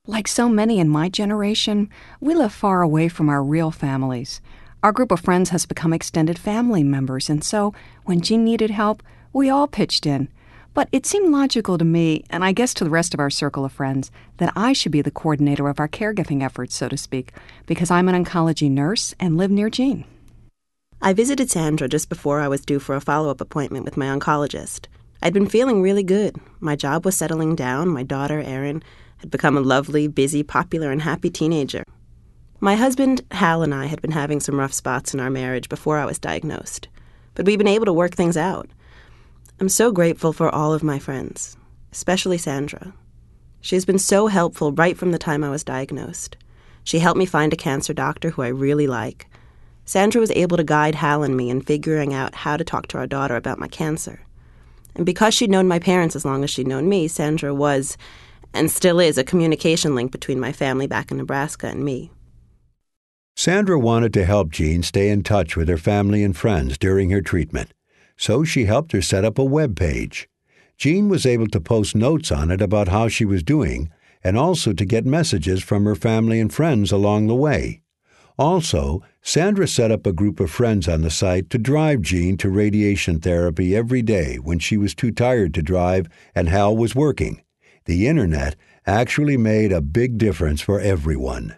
Like so many in my generation, we live far away from our real families. Our group of friends has become extended family members, and so when Jean needed help, we all pitched in. But it seemed logical to me, and I guess to the rest of our circle of friends, that I should be the coordinator of our caregiving efforts, so to speak, because I'm an oncology nurse and live near Jean. I visited Sandra just before I was due for a follow-up appointment with my oncologist. I'd been feeling really good. My job was settling down. My daughter, Erin, had become a lovely, busy, popular, and happy teenager. My husband, Hal, and I had been having some rough spots in our marriage before I was diagnosed, but we've been able to work things out. I'm so grateful for all of my friends, especially Sandra. She has been so helpful right from the time I was diagnosed. She helped me find a cancer doctor who I really like. Sandra was able to guide Hal and me in figuring out how to talk to our daughter about my cancer. And because she'd known my parents as long as she'd known me, Sandra was, and still is, a communication link between my family back in Nebraska and me. Sandra wanted to help Jean stay in touch with her family and friends during her treatment, so she helped her set up a web page. Jean was able to post notes on it about how she was doing and also to get messages from her family and friends along the way. Also, Sandra set up a group of friends on the site to drive Jean to radiation therapy every day when she was too tired to drive and Hal was working. The internet actually made a big difference for everyone.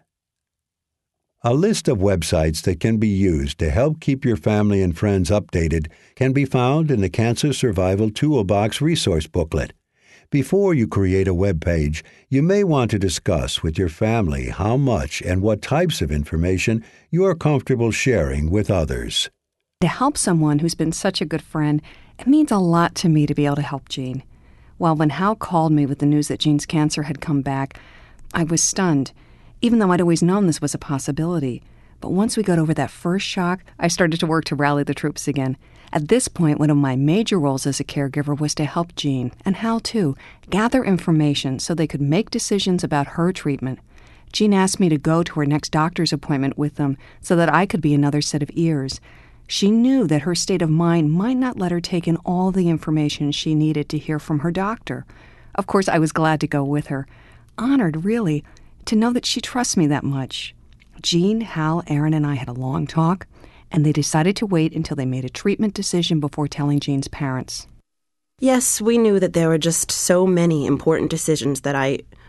A list of websites that can be used to help keep your family and friends updated can be found in the Cancer Survival Toolbox resource booklet. Before you create a web page, you may want to discuss with your family how much and what types of information you are comfortable sharing with others. To help someone who's been such a good friend, it means a lot to me to be able to help Jean. Well, when Hal called me with the news that Jean's cancer had come back, I was stunned, even though I'd always known this was a possibility. But once we got over that first shock, I started to work to rally the troops again. At this point, one of my major roles as a caregiver was to help Jean, and Hal too, gather information so they could make decisions about her treatment. Jean asked me to go to her next doctor's appointment with them so that I could be another set of ears. She knew that her state of mind might not let her take in all the information she needed to hear from her doctor. Of course, I was glad to go with her. Honored, really, to know that she trusts me that much. Jean, Hal, Erin, and I had a long talk, and they decided to wait until they made a treatment decision before telling Jean's parents. Yes, we knew that there were just so many important decisions that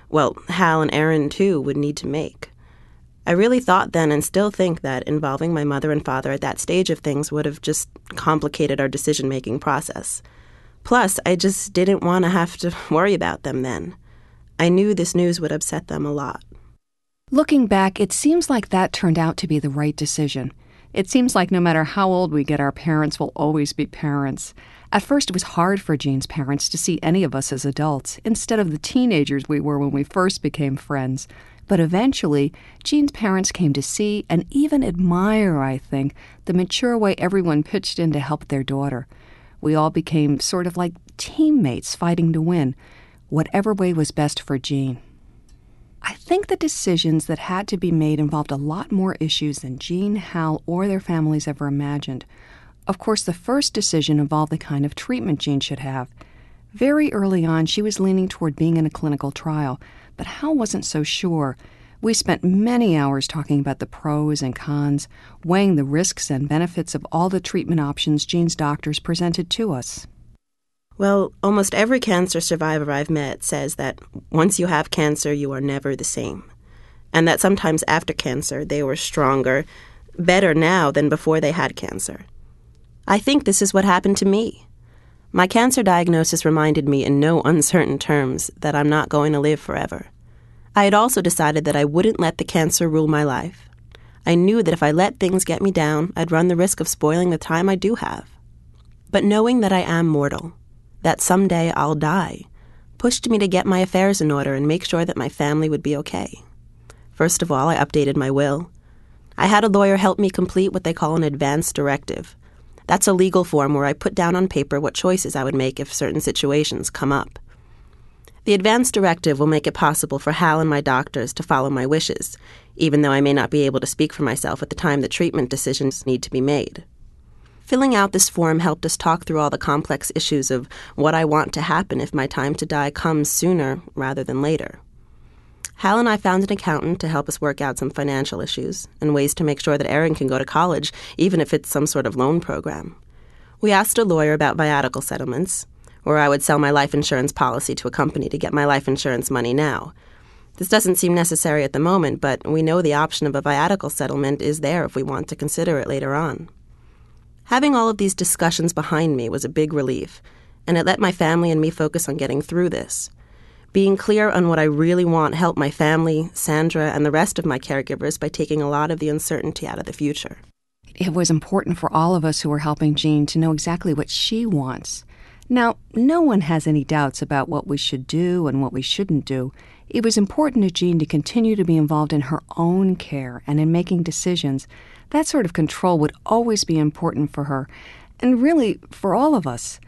Hal and Erin too would need to make. I really thought then and still think that involving my mother and father at that stage of things would have just complicated our decision-making process. Plus, I just didn't want to have to worry about them then. I knew this news would upset them a lot. Looking back, it seems like that turned out to be the right decision. It seems like no matter how old we get, our parents will always be parents. At first, it was hard for Jean's parents to see any of us as adults, instead of the teenagers we were when we first became friends. But eventually, Jean's parents came to see and even admire, I think, the mature way everyone pitched in to help their daughter. We all became sort of like teammates fighting to win, whatever way was best for Jean. I think the decisions that had to be made involved a lot more issues than Jean, Hal, or their families ever imagined. Of course, the first decision involved the kind of treatment Jean should have. Very early on, she was leaning toward being in a clinical trial, but Hal wasn't so sure. We spent many hours talking about the pros and cons, weighing the risks and benefits of all the treatment options Jean's doctors presented to us. Well, almost every cancer survivor I've met says that once you have cancer, you are never the same. And that sometimes after cancer, they were stronger, better now than before they had cancer. I think this is what happened to me. My cancer diagnosis reminded me in no uncertain terms that I'm not going to live forever. I had also decided that I wouldn't let the cancer rule my life. I knew that if I let things get me down, I'd run the risk of spoiling the time I do have. But knowing that I am mortal, that someday I'll die, pushed me to get my affairs in order and make sure that my family would be okay. First of all, I updated my will. I had a lawyer help me complete what they call an advance directive. That's a legal form where I put down on paper what choices I would make if certain situations come up. The advance directive will make it possible for Hal and my doctors to follow my wishes, even though I may not be able to speak for myself at the time the treatment decisions need to be made. Filling out this form helped us talk through all the complex issues of what I want to happen if my time to die comes sooner rather than later. Hal and I found an accountant to help us work out some financial issues and ways to make sure that Erin can go to college, even if it's some sort of loan program. We asked a lawyer about viatical settlements, or I would sell my life insurance policy to a company to get my life insurance money now. This doesn't seem necessary at the moment, but we know the option of a viatical settlement is there if we want to consider it later on. Having all of these discussions behind me was a big relief, and it let my family and me focus on getting through this. Being clear on what I really want helped my family, Sandra, and the rest of my caregivers by taking a lot of the uncertainty out of the future. It was important for all of us who were helping Jean to know exactly what she wants. Now, no one has any doubts about what we should do and what we shouldn't do. It was important to Jean to continue to be involved in her own care and in making decisions. That sort of control would always be important for her, and really for all of us.